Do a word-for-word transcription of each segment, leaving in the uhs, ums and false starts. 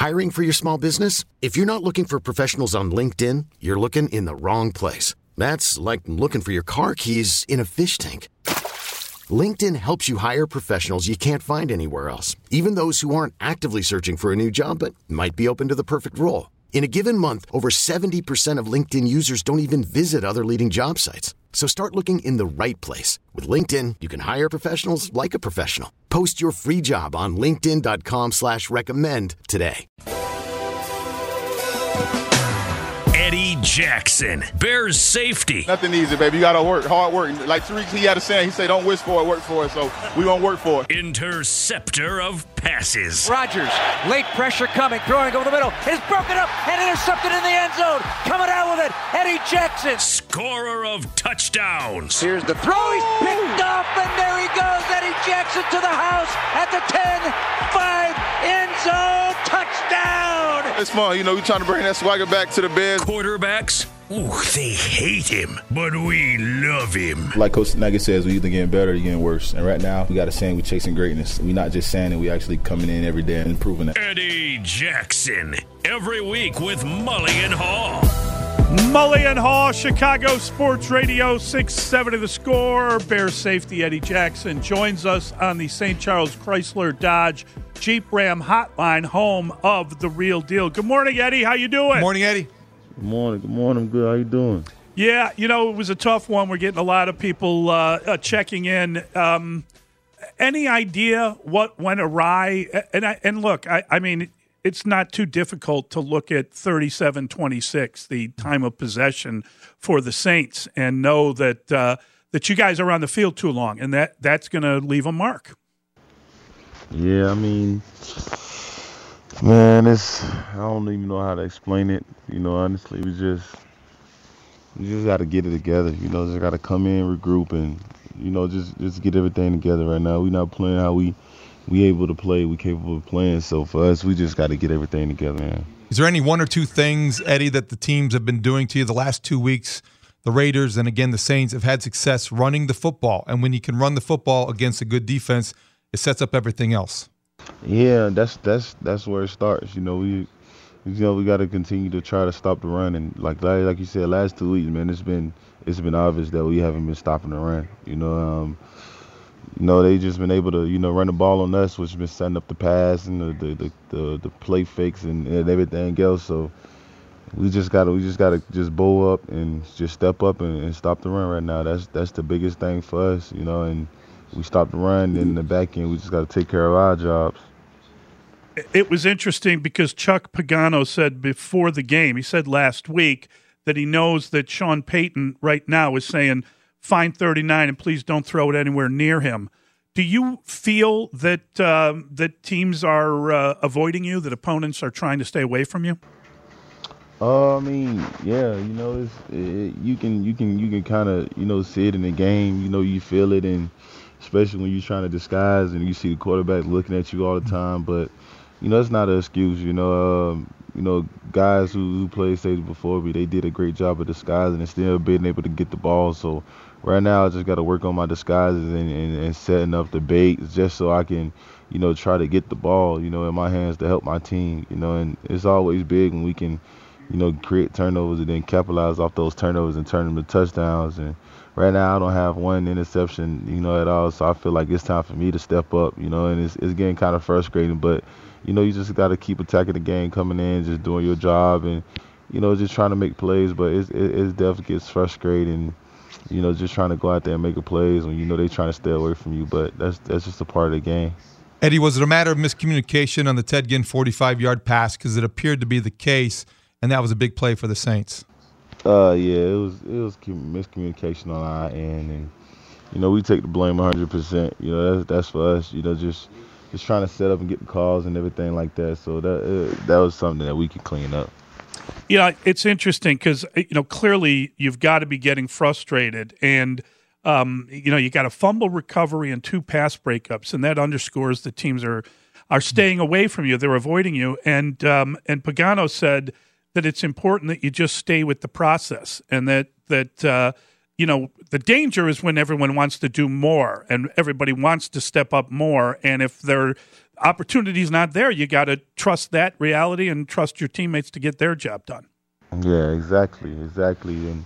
Hiring for your small business? If you're not looking for professionals on LinkedIn, you're looking in the wrong place. That's like looking for your car keys in a fish tank. LinkedIn helps you hire professionals you can't find anywhere else, even those who aren't actively searching for a new job but might be open to the perfect role. In a given month, over seventy percent of LinkedIn users don't even visit other leading job sites. So start looking in the right place. With LinkedIn, you can hire professionals like a professional. Post your free job on linkedin.com slash recommend today. Eddie Jackson, Bears safety. Nothing easy, baby. You got to work, hard work. Like Tariq, he had a saying, he said, don't wish for it, work for it. So we going to work for it. Interceptor of passes. Rodgers, late pressure coming, throwing over the middle. Is broken up and intercepted in the end zone. Coming out with it, Eddie Jackson. Scorer of touchdowns. Here's the throw. He's picked off, and there he goes. Eddie Jackson to the house at the ten, five, end zone, touchdown. It's fun. You know, we're trying to bring that swagger back to the Bears. Quarterbacks, ooh, they hate him, but we love him. Like Coach Nagy says, we either getting better or getting worse. And right now, we got a saying, we're chasing greatness. We're not just saying it, we actually coming in every day and improving it. Eddie Jackson, every week with Mully and Haw. Mully and Haw, Chicago Sports Radio, six seventy The Score. Bears safety Eddie Jackson joins us on the Saint Charles Chrysler Dodge Jeep Ram hotline, home of The Real Deal. Good morning, Eddie. How you doing? Good morning, Eddie. Good morning. Good morning. I'm good. How you doing? Yeah, you know, it was a tough one. We're getting a lot of people uh, uh, checking in. Um, any idea what went awry? And I, and look, I, I mean, it's not too difficult to look at thirty-seven twenty-six, the time of possession for the Saints, and know that uh, that you guys are on the field too long, and that, that's going to leave a mark. Yeah, I mean, man, it's I don't even know how to explain it. You know, honestly, we just we just got to get it together. You know, just got to come in, regroup, and you know, just just get everything together right now. We're not playing how we we able to play. We capable of playing. So for us, we just got to get everything together, man. Is there any one or two things, Eddie, that the teams have been doing to you the last two weeks? The Raiders and again the Saints have had success running the football, and when you can run the football against a good defense, it sets up everything else. Yeah, that's that's that's where it starts. You know, we you know we got to continue to try to stop the run, and like like you said, last two weeks, man, it's been it's been obvious that we haven't been stopping the run. You know, um, you know they just been able to you know run the ball on us, which has been setting up the pass and the the the, the, the play fakes and, and everything else. So we just gotta we just gotta just bow up and just step up and, and stop the run right now. That's that's the biggest thing for us. You know, and we stopped the run, and in the back end, we just got to take care of our jobs. It was interesting because Chuck Pagano said before the game, he said last week that he knows that Sean Payton right now is saying, find thirty-nine and please don't throw it anywhere near him. Do you feel that uh, that teams are uh, avoiding you, that opponents are trying to stay away from you? Uh, I mean, yeah, you know, it's, it, you can you can you can kind of you know see it in the game. You know, you feel it, and especially when you're trying to disguise and you see the quarterback looking at you all the time. But you know, it's not an excuse. You know, um, you know, guys who, who played safety before me, they did a great job of disguising and still being able to get the ball. So right now, I just got to work on my disguises and, and, and setting up the baits just so I can, you know, try to get the ball, you know, in my hands to help my team. You know, and it's always big when we can, you know, create turnovers and then capitalize off those turnovers and turn them to touchdowns. And right now, I don't have one interception, you know, at all. So I feel like it's time for me to step up, you know, and it's, it's getting kind of frustrating. But, you know, you just got to keep attacking the game, coming in, just doing your job and, you know, just trying to make plays. But it's, it, it definitely gets frustrating, you know, just trying to go out there and make plays when you know they're trying to stay away from you. But that's that's just a part of the game. Eddie, was it a matter of miscommunication on the Ted Ginn forty-five-yard pass? Because it appeared to be the case, and that was a big play for the Saints. Uh, yeah, it was it was miscommunication on our end, and you know we take the blame one hundred percent. You know that's that's for us. You know just just trying to set up and get the calls and everything like that. So that uh, that was something that we could clean up. Yeah, it's interesting because you know clearly you've got to be getting frustrated, and um, you know you got a fumble recovery and two pass breakups, and that underscores that teams are are staying away from you. They're avoiding you, and um, and Pagano said that it's important that you just stay with the process, and that that uh, you know the danger is when everyone wants to do more and everybody wants to step up more, and if they're opportunity's not there, you got to trust that reality and trust your teammates to get their job done. Yeah, exactly, exactly. And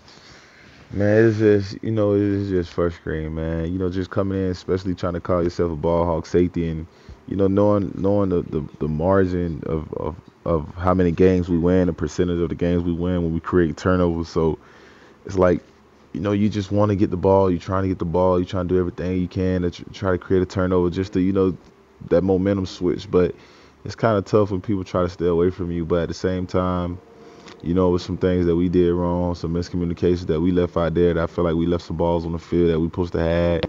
man, it's just, you know, it's just frustrating, man. You know, just coming in, especially trying to call yourself a ball hawk safety, and you know, knowing knowing the, the, the margin of, of of how many games we win, the percentage of the games we win when we create turnovers. So it's like, you know, you just want to get the ball. You're trying to get the ball. You're trying to do everything you can to try to create a turnover just to, you know, that momentum switch. But it's kind of tough when people try to stay away from you. But at the same time, you know, with some things that we did wrong, some miscommunications that we left out there, that I feel like we left some balls on the field that we supposed to have.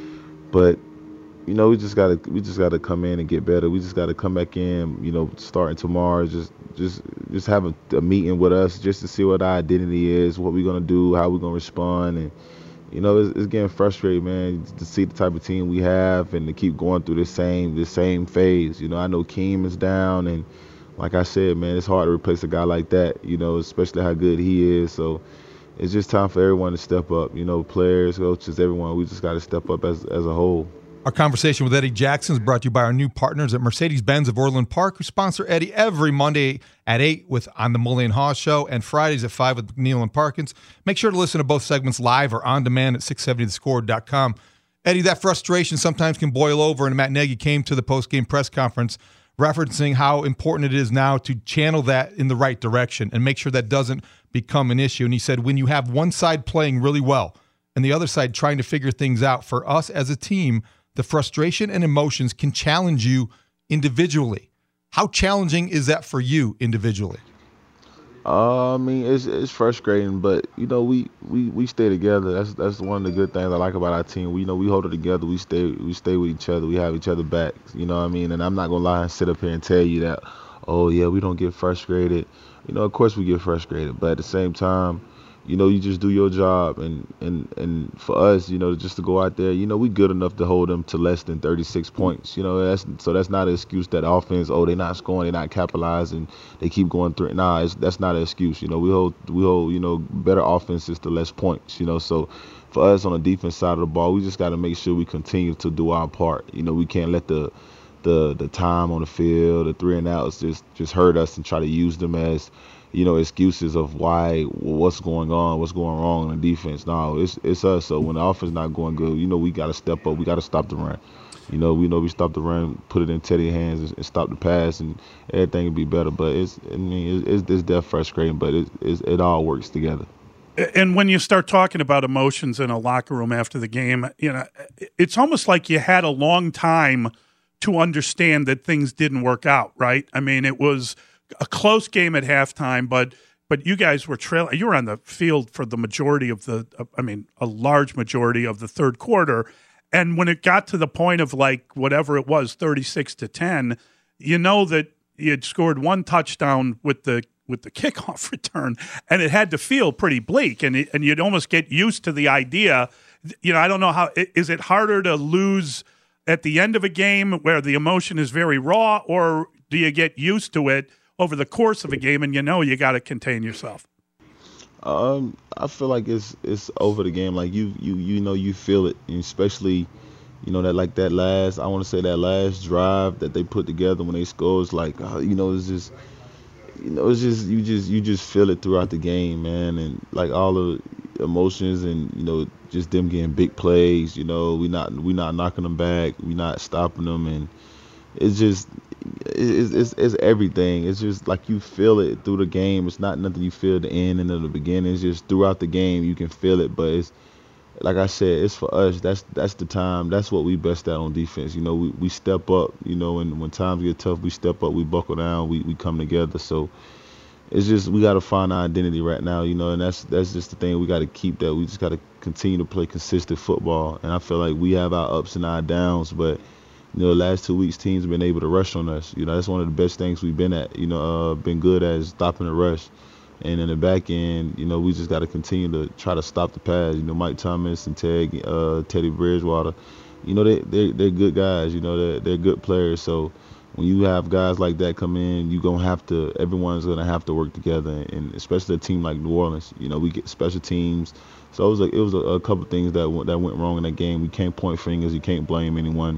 But you know, we just gotta we just gotta come in and get better. We just gotta come back in, you know, starting tomorrow. Just just just have a, a meeting with us just to see what our identity is, what we're gonna do, how we're gonna respond, and you know, it's, it's getting frustrating, man, to see the type of team we have and to keep going through the same the same phase. You know, I know Keem is down, and like I said, man, it's hard to replace a guy like that. You know, especially how good he is. So it's just time for everyone to step up. You know, players, coaches, everyone. We just got to step up as as a whole. Our conversation with Eddie Jackson is brought to you by our new partners at Mercedes-Benz of Orland Park, who sponsor Eddie every Monday at eight with On the Mully and Haw Show and Fridays at five with McNeil and Parkins. Make sure to listen to both segments live or on demand at six seventy the score dot com. Eddie, that frustration sometimes can boil over, and Matt Nagy came to the post-game press conference referencing how important it is now to channel that in the right direction and make sure that doesn't become an issue. And he said when you have one side playing really well and the other side trying to figure things out, for us as a team, the frustration and emotions can challenge you individually. How challenging is that for you individually? Uh, I mean, it's it's frustrating, but you know, we, we, we stay together. That's that's one of the good things I like about our team. We you know we hold it together. We stay we stay with each other. We have each other back. You know what I mean? And I'm not gonna lie and sit up here and tell you that, oh yeah, we don't get frustrated. You know, of course we get frustrated, but at the same time, you know, you just do your job, and, and, and for us, you know, just to go out there, you know, we good enough to hold them to less than thirty-six points. You know, that's so that's not an excuse that offense, oh, they're not scoring, they're not capitalizing, they keep going through it. Nah, it's, that's not an excuse. You know, we hold, we hold, you know, better offenses to less points, you know. So for us on the defense side of the ball, we just got to make sure we continue to do our part. You know, we can't let the the the time on the field, the three and outs just, just hurt us and try to use them as, you know, excuses of why, what's going on, what's going wrong in the defense. No, it's it's us. So when the offense not going good, you know, we got to step up. We got to stop the run. You know, we know we stop the run, put it in Teddy's hands, and, and stop the pass, and everything will be better. But it's, I mean, it's, it's, it's definitely frustrating, but it, it's, it all works together. And when you start talking about emotions in a locker room after the game, you know, it's almost like you had a long time to understand that things didn't work out, right? I mean, it was a close game at halftime, but but you guys were trailing. You were on the field for the majority of the, I mean, a large majority of the third quarter. And when it got to the point of like whatever it was, thirty-six to ten, you know that you had scored one touchdown with the with the kickoff return, and it had to feel pretty bleak. And it, and you'd almost get used to the idea. You know, I don't know how is it harder to lose at the end of a game where the emotion is very raw, or do you get used to it over the course of a game, and you know you got to contain yourself? Um, I feel like it's it's over the game. Like you you you know you feel it, and especially, you know, that like that last I want to say that last drive that they put together when they scored. It's like uh, you know it's just you know it's just you just you just feel it throughout the game, man, and like all the emotions and you know just them getting big plays. You know we not we not knocking them back, we not stopping them, and it's just. It's, it's, it's everything. It's just like you feel it through the game. It's not nothing you feel at the end and at the beginning. It's just throughout the game you can feel it. But it's like I said, it's for us. That's that's the time. That's what we best at on defense. You know, we, we step up. You know, and when times get tough, we step up. We buckle down. We we come together. So it's just we got to find our identity right now. You know, and that's that's just the thing. We got to keep that. We just got to continue to play consistent football. And I feel like we have our ups and our downs, but. You know, the last two weeks, teams have been able to rush on us. You know, that's one of the best things we've been at. You know, uh, been good at stopping the rush. And in the back end, you know, we just got to continue to try to stop the pass. You know, Mike Thomas and Ted, uh, Teddy Bridgewater, you know, they, they, they're good guys. You know, they're, they're good players. So when you have guys like that come in, you're going to have to – everyone's going to have to work together, and especially a team like New Orleans. You know, we get special teams. So it was, a, it was a, a couple things that, that went wrong in that game. We can't point fingers. You can't blame anyone.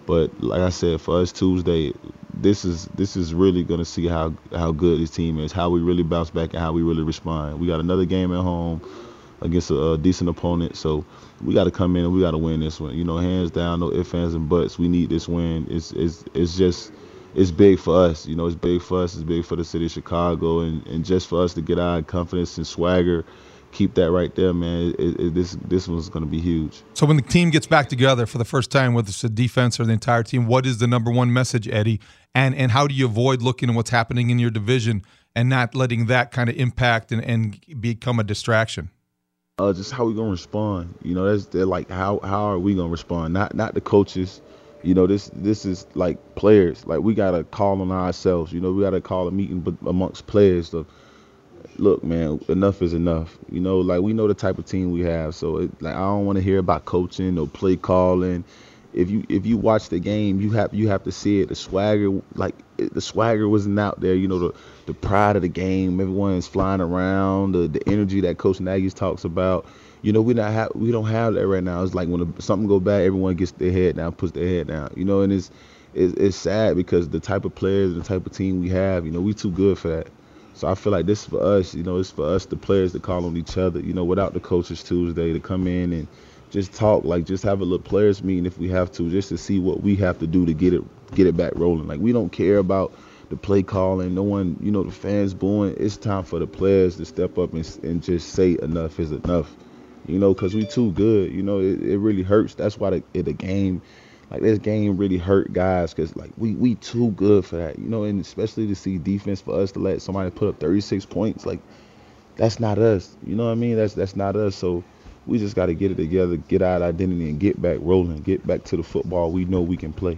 But like I said, for us Tuesday, this is this is really gonna see how how good this team is, how we really bounce back, and how we really respond. We got another game at home against a, a decent opponent, so we got to come in and we got to win this one. You know, hands down, no ifs, ands, and buts. We need this win. It's it's it's just it's big for us. You know, it's big for us. It's big for the city of Chicago, and, and just for us to get our confidence and swagger. Keep that right there, man. It, it, this this one's going to be huge. So when the team gets back together for the first time, whether it's the defense or the entire team, what is the number one message, Eddie? And and how do you avoid looking at what's happening in your division and not letting that kind of impact and, and become a distraction? Uh, just how we gonna respond. You know, that's they're like how how are we gonna respond? Not not the coaches. You know, this this is like players. Like we gotta call on ourselves. You know, we gotta call a meeting but amongst players. So, look, man, enough is enough. You know, like we know the type of team we have. So it, like I don't want to hear about coaching or play calling. If you if you watch the game, you have you have to see it. The swagger, like it, the swagger wasn't out there. You know, the the pride of the game. Everyone is flying around. The the energy that Coach Nagy talks about. You know, we not have we don't have that right now. It's like when a, something go bad, everyone gets their head down, puts their head down. You know, and it's it's, it's sad because the type of players, the type of team we have. You know, we too good for that. So I feel like this is for us. You know, it's for us, the players, to call on each other. You know, without the coaches Tuesday to come in and just talk, like just have a little players meeting if we have to, just to see what we have to do to get it get it back rolling. Like we don't care about the play calling, no one, you know, the fans booing. It's time for the players to step up and, and just say enough is enough, you know, because we too good. You know, it, it really hurts. That's why the, the game, like this game really hurt guys because like we, we too good for that, you know, and especially to see defense for us to let somebody put up thirty-six points, like that's not us. You know what I mean? That's that's not us. So we just got to get it together, get our identity, and get back rolling, get back to the football we know we can play.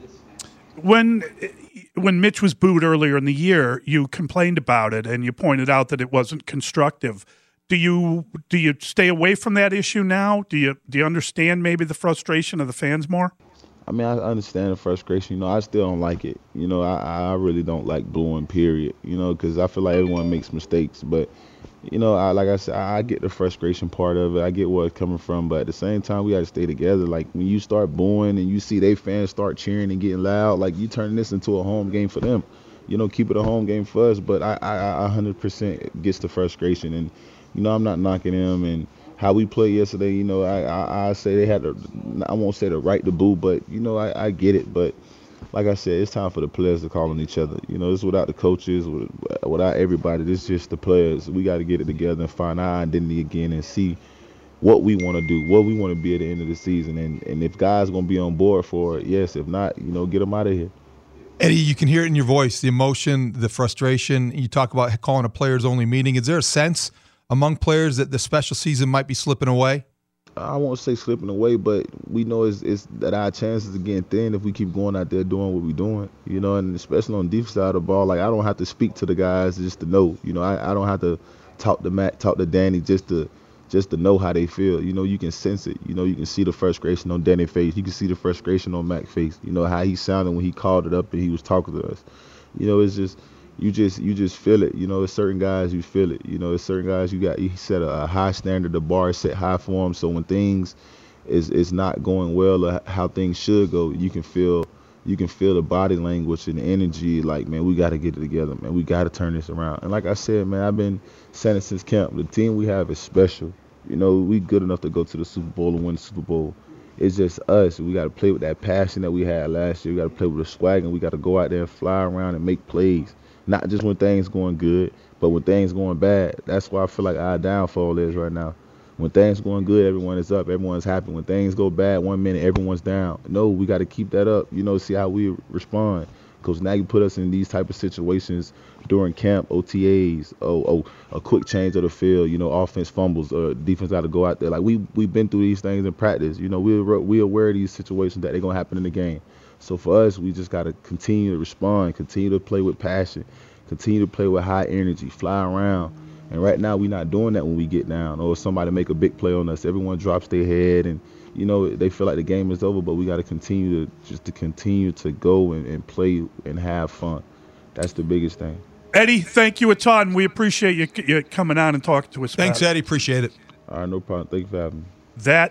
When when Mitch was booed earlier in the year, you complained about it, and you pointed out that it wasn't constructive. Do you do you stay away from that issue now? Do you do you understand maybe the frustration of the fans more? I mean, I understand the frustration. You know, I still don't like it. You know, I, I really don't like booing, period. You know, because I feel like everyone makes mistakes. But, you know, I, like I said, I get the frustration part of it. I get where it's coming from. But at the same time, we got to stay together. Like, when you start booing and you see they fans start cheering and getting loud, like, you turn this into a home game for them. You know, keep it a home game for us. But I, I, I one hundred percent gets the frustration. And, you know, I'm not knocking them. And how we played yesterday, you know, I, I I say they had the, I won't say the right to boo, but, you know, I, I get it. But like I said, it's time for the players to call on each other. You know, it's without the coaches, without everybody. This is just the players. We got to get it together and find our identity again and see what we want to do, what we want to be at the end of the season. And, and if guys going to be on board for it, yes. If not, you know, get them out of here. Eddie, you can hear it in your voice, the emotion, the frustration. You talk about calling a players-only meeting. Is there a sense among players that the special season might be slipping away? I won't say slipping away, but we know it's, it's that our chances are getting thin if we keep going out there doing what we're doing, you know, and especially on the defense side of the ball. Like, I don't have to speak to the guys just to know, you know, I, I don't have to talk to Matt, talk to Danny just to just to know how they feel. You know, you can sense it. You know, you can see the frustration on Danny's face. You can see the frustration on Mac's face. You know, how he sounded when he called it up and he was talking to us. You know, it's just – You just you just feel it, you know. There's certain guys you feel it, you know. There's certain guys you got. You set a, a high standard, the bar is set high for them. So when things is is not going well or how things should go, you can feel you can feel the body language and the energy. Like, man, we got to get it together, man. We got to turn this around. And like I said, man, I've been saying it since camp. The team we have is special. You know, we good enough to go to the Super Bowl and win the Super Bowl. It's just us. We got to play with that passion that we had last year. We got to play with the swag, and we got to go out there and fly around and make plays. Not just when things going good, but when things going bad. That's why I feel like our downfall is right now. When things going good, everyone is up, everyone's happy. When things go bad, one minute everyone's down. No, we got to keep that up. You know, see how we respond. Coach Nagy put us in these type of situations during camp, O T As, oh, oh, a quick change of the field. You know, offense fumbles, or defense got to go out there. Like we we've been through these things in practice. You know, we we aware of these situations that they're gonna happen in the game. So for us, we just got to continue to respond, continue to play with passion, continue to play with high energy, fly around. And right now, we're not doing that when we get down or somebody make a big play on us. Everyone drops their head and, you know, they feel like the game is over, but we got to continue to just to continue to go and, and play and have fun. That's the biggest thing. Eddie, thank you a ton. We appreciate you, you coming on and talking to us. Thanks, about Eddie. Appreciate it. All right, no problem. Thank you for having me. That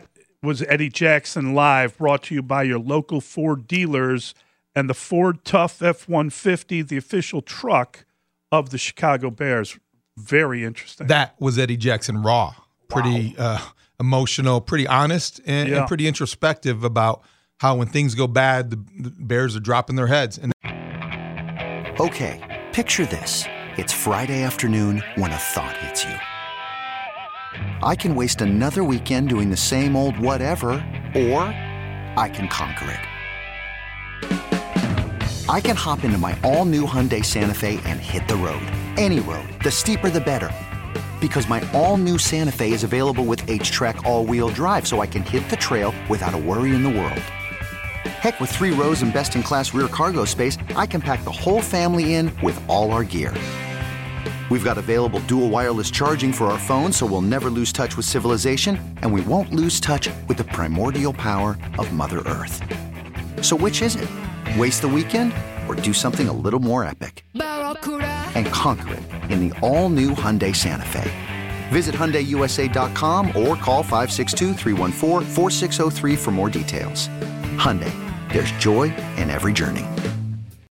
was Eddie Jackson Live, brought to you by your local Ford dealers and the Ford Tough F one fifty, the official truck of the Chicago Bears. Very interesting. That was Eddie Jackson Raw. Pretty wow. uh, emotional, pretty honest, and, yeah. and pretty introspective about how when things go bad, the, the Bears are dropping their heads. And okay, picture this. It's Friday afternoon when a thought hits you. I can waste another weekend doing the same old whatever, or I can conquer it. I can hop into my all-new Hyundai Santa Fe and hit the road. Any road. The steeper, the better. Because my all-new Santa Fe is available with H-Track all-wheel drive, so I can hit the trail without a worry in the world. Heck, with three rows and best-in-class rear cargo space, I can pack the whole family in with all our gear. We've got available dual wireless charging for our phones, so we'll never lose touch with civilization, and we won't lose touch with the primordial power of Mother Earth. So which is it? Waste the weekend or do something a little more epic? And conquer it in the all-new Hyundai Santa Fe. Visit Hyundai U S A dot com or call five six two, three one four, four six zero three for more details. Hyundai, there's joy in every journey.